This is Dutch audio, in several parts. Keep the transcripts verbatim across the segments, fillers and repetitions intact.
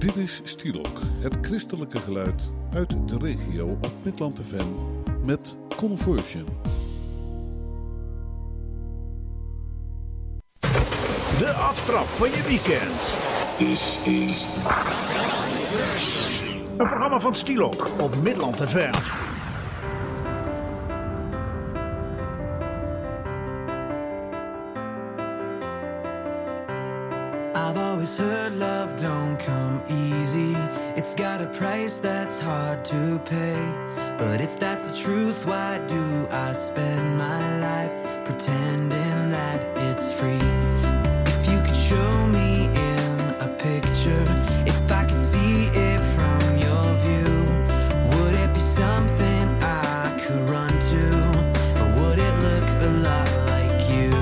Dit is Stielok, het christelijke geluid uit de regio op Midland F M met Conversion. De aftrap van je weekend is is een programma van Stielok op Midland F M. I've always heard love don't come easy. It's got a price that's hard to pay. But if that's the truth, why do I spend my life pretending that it's free? If you could show me in a picture, if I could see it from your view, would it be something I could run to? Or would it look a lot like you?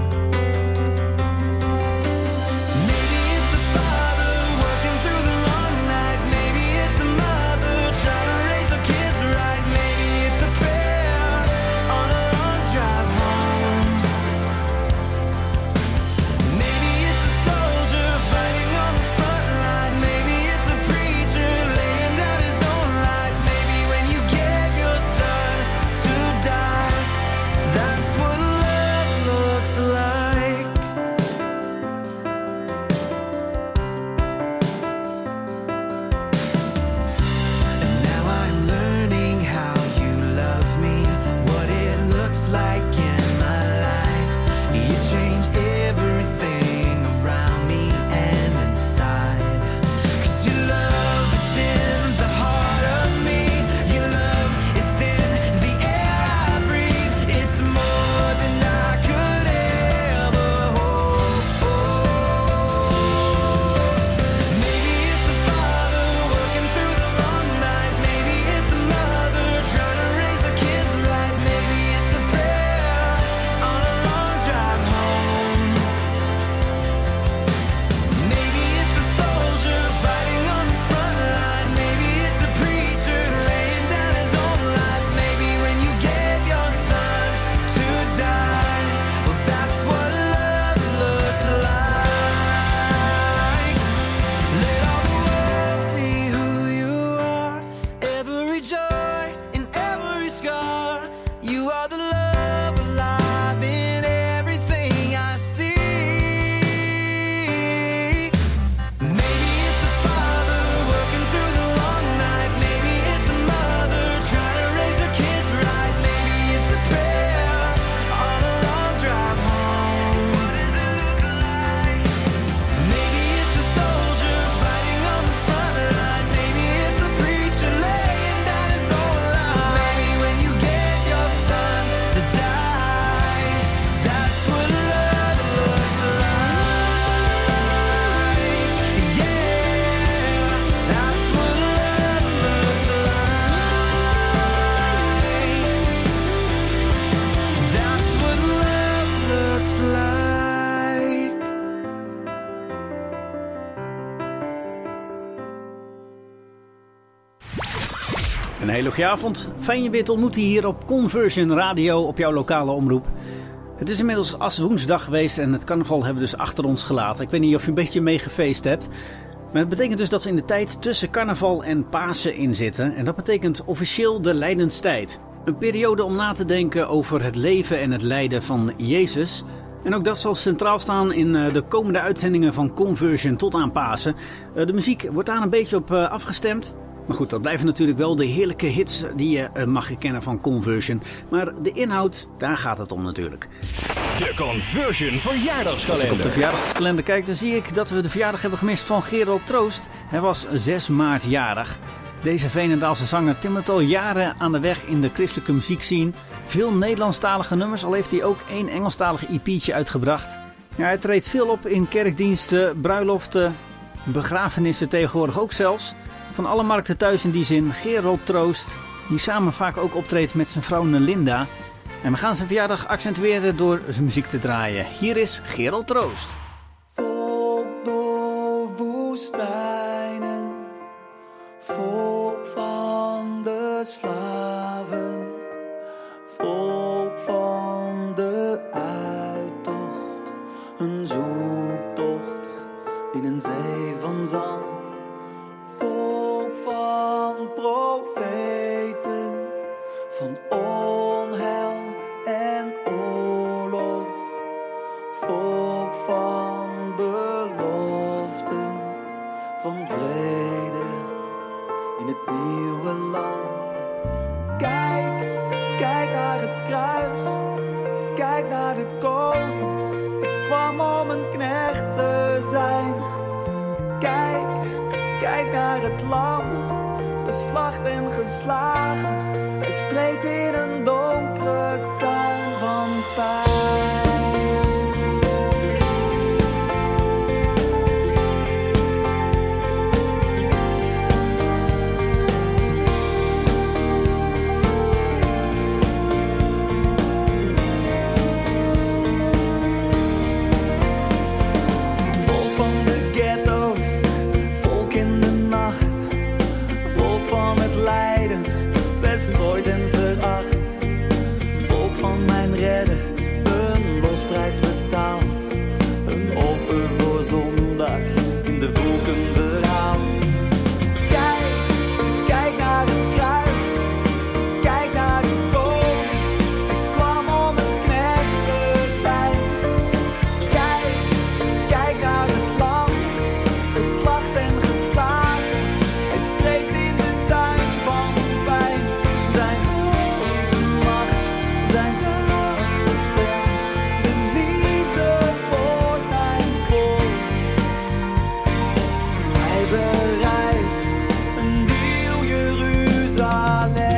Een hele goede avond. Fijn je weer te ontmoeten hier op Conversion Radio op jouw lokale omroep. Het is inmiddels as woensdag geweest en het carnaval hebben we dus achter ons gelaten. Ik weet niet of je een beetje mee gefeest hebt. Maar het betekent dus dat we in de tijd tussen carnaval en Pasen in zitten. En dat betekent officieel de lijdenstijd. Een periode om na te denken over het leven en het lijden van Jezus. En ook dat zal centraal staan in de komende uitzendingen van Conversion tot aan Pasen. De muziek wordt daar een beetje op afgestemd. Maar goed, dat blijven natuurlijk wel de heerlijke hits die je mag herkennen van Conversion. Maar de inhoud, daar gaat het om natuurlijk. De Conversion verjaardagskalender. Als ik op de verjaardagskalender kijk, dan zie ik dat we de verjaardag hebben gemist van Gerald Troost. Hij was zes maart jarig. Deze Veenendaalse zanger timmert al jaren aan de weg in de christelijke muziekscene. Veel Nederlandstalige nummers, al heeft hij ook één Engelstalig E P'tje uitgebracht. Ja, hij treedt veel op in kerkdiensten, bruiloften, begrafenissen tegenwoordig ook zelfs. Van alle markten thuis in die zin, Gerald Troost, die samen vaak ook optreedt met zijn vrouw Nelinda. En we gaan zijn verjaardag accentueren door zijn muziek te draaien. Hier is Gerald Troost. Volk door woestijnen, volk van de slaven, volk van de uittocht, een zoektocht in een zee van zand. van profeten, van onheil en oorlog, volk van beloften, van vrede in het nieuwe land. Kijk, kijk naar het kruis, kijk naar de koning, die kwam om een knecht te zijn. Kijk, kijk naar het lam, geslacht en geslagen, hij streed in een donkere tuin van pijn. Verstrooid en veracht, volk van mijn redder, een losprijs betaald, een offer voor zondaars, in de boeken verhaald. Kijk, kijk naar het kruis, kijk naar de koning, die kwam om een knecht te zijn. Kijk, kijk naar het lam, geslacht en geslagen, hij streed in de tuin van pijn. Zijn grote macht, zijn zachte stem, de liefde voor zijn volk. Hij bereidt een nieuw Jeruzalem.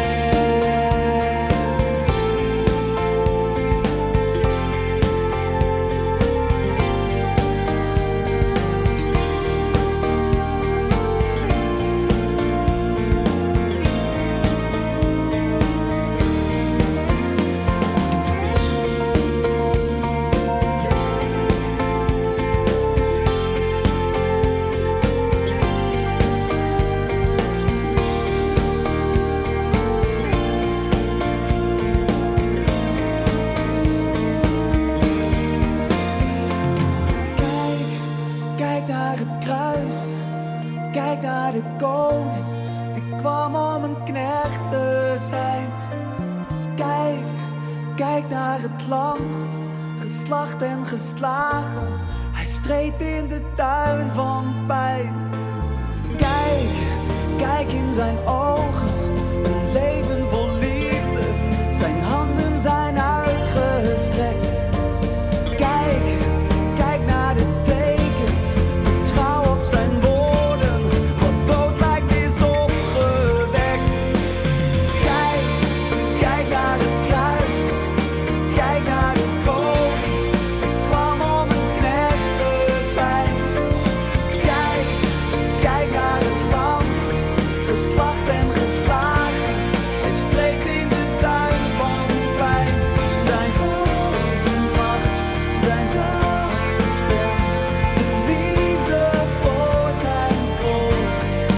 Kijk naar het kruis, kijk naar de koning, die kwam om een knecht te zijn. Kijk, kijk naar het lam, geslacht en geslagen, hij streed in de tuin van pijn. Kijk, kijk in zijn ogen, een leven vol liefde, zijn handen zijn uitgestrekt. Kijk, kijk naar de tekens, vertrouw op zijn woorden, wat dood lijkt is opgewekt. Kijk, kijk naar het kruis, kijk naar de koning, die kwam om een knecht te zijn. Kijk, kijk naar het lam, geslacht en geslagen, hij streed in de tuin van pijn. Zijn grote macht, zijn zachte stem, de liefde voor zijn volk.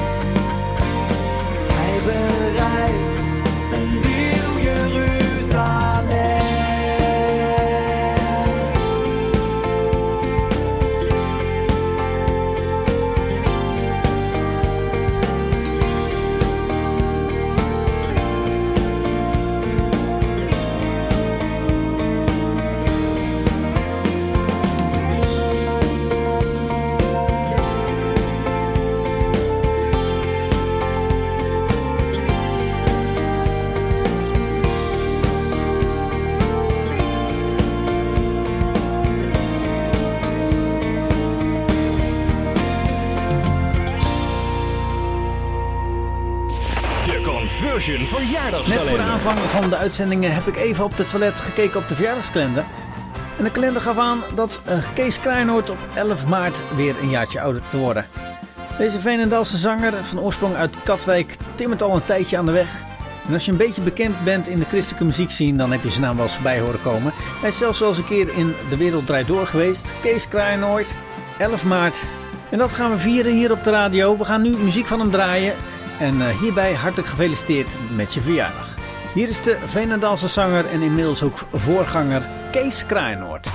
Hij bereidt een nieuw Jeruzalem. De Conversion Net verjaardagskalender. voor de aanvang van de uitzendingen heb ik even op de toilet gekeken op de verjaardagskalender. En de kalender gaf aan dat uh, Kees Kraaienoord op elf maart weer een jaartje ouder te worden. Deze Veenendaalse zanger, van oorsprong uit Katwijk, timmert al een tijdje aan de weg. En als je een beetje bekend bent in de christelijke muziekscene, dan heb je zijn naam wel eens voorbij horen komen. Hij is zelfs wel eens een keer in De Wereld Draait Door geweest. Kees Kraaienoord, elf maart. En dat gaan we vieren hier op de radio. We gaan nu muziek van hem draaien. En uh, hierbij hartelijk gefeliciteerd met je verjaardag. Hier is de Veenendaalse zanger en inmiddels ook voorganger Kees Kraaienoord.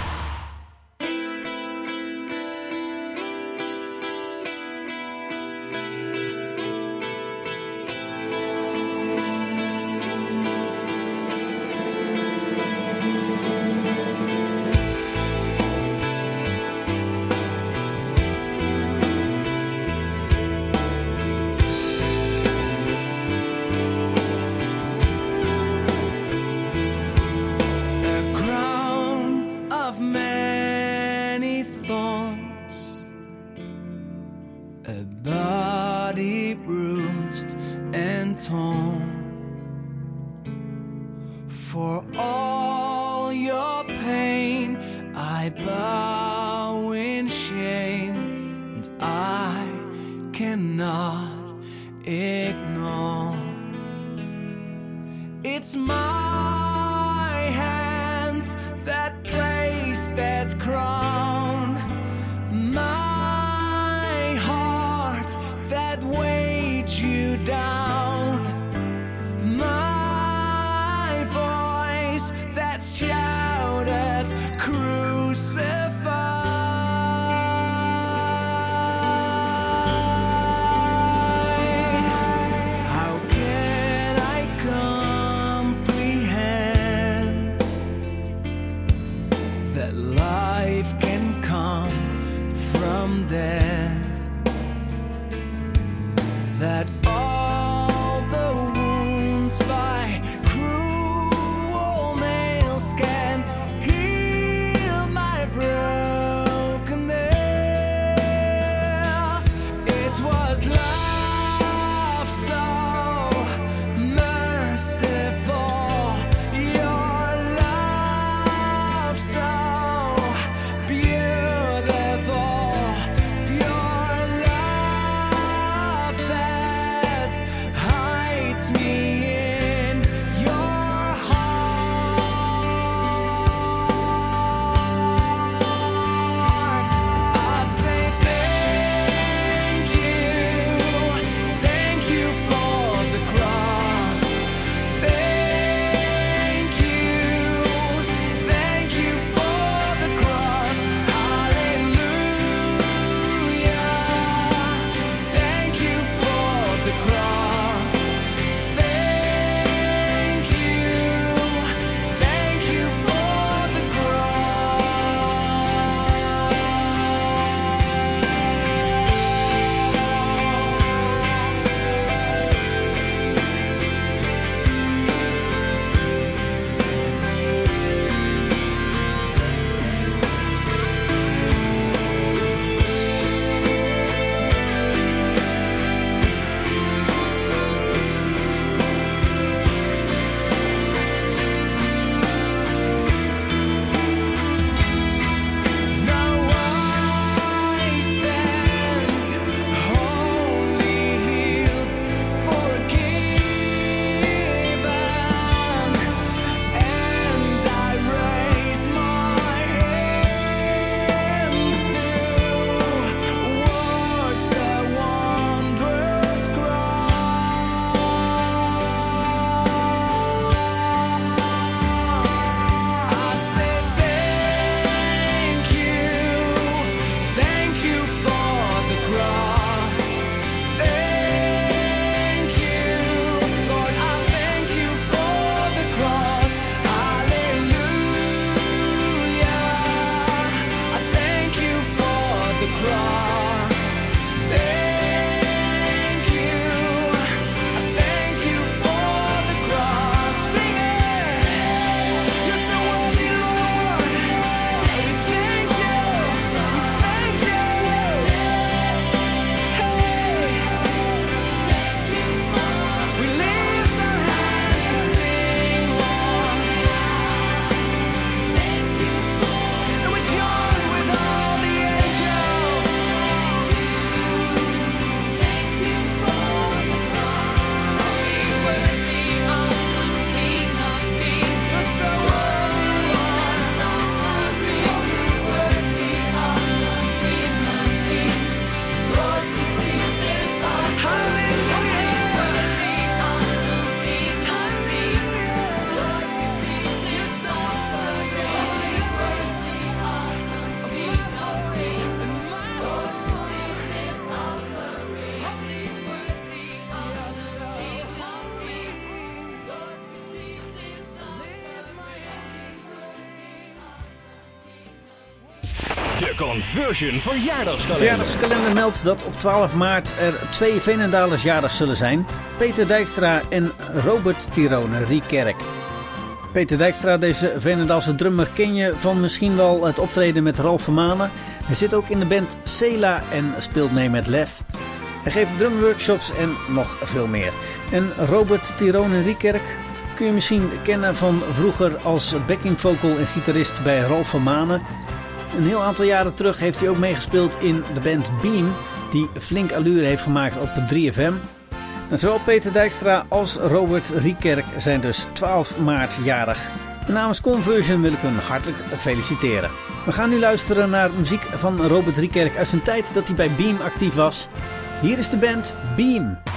a body bruised and torn. For all your pain, I bow in shame, and I cannot ignore. It's my hands that place that crown, my heart that weighed you down, my voice that shouted crucify. How can I comprehend that life can come from death, that all the wounds by cruel nails can heal my brokenness? It was love so merciful, your love so beautiful, pure love that hides me in your heart. I say thank you, thank you for the cross. Thank you, thank you for the cross. Hallelujah. Thank you for the cross. Thank you, thank you for the Now I stand wholly healed, forgiven, and I raise my hands towards the wondrous cross. I say thank you, thank you for the cross. Thank you, Lord, I thank you for the cross. Hallelujah. I thank you for the cross. Thank you, I thank you for the cross. Sing it. You're so worthy, Lord. We thank you. We thank you. Hey. We lift our hands and sing, Lord. And we join with all the angels. Thank you for the cross. Worthy, awesome King of Kings. You're so worthy, Lord. Worthy, awesome King of Kings. Lord, receive this offering. Hallelujah. Worthy, awesome King of Kings. Lord, receive this offering. Worthy, awesome King of Kings. Lord, receive this offering. Holy, worthy, awesome King of Kings. Lord, receive this offering. De Conversion verjaardagskalender. Verjaardagskalender meldt dat op twaalf maart er twee Veenendalers jarig zullen zijn. Peter Dijkstra en Robert Tirone Riekerk. Peter Dijkstra, deze Veenendalse drummer, ken je van misschien wel het optreden met Ralf Vermanen. Hij zit ook in de band Cela en speelt mee met Lef. Hij geeft drumworkshops en nog veel meer. En Robert Tirone Riekerk kun je misschien kennen van vroeger als backing vocal en gitarist bij Ralf van Manen. Een heel aantal jaren terug heeft hij ook meegespeeld in de band Beam, die flink allure heeft gemaakt op drie F M. En zowel Peter Dijkstra als Robert Riekerk zijn dus twaalf maart jarig. En namens Conversion wil ik hun hartelijk feliciteren. We gaan nu luisteren naar muziek van Robert Riekerk uit zijn tijd dat hij bij Beam actief was. Hier is de band Beam.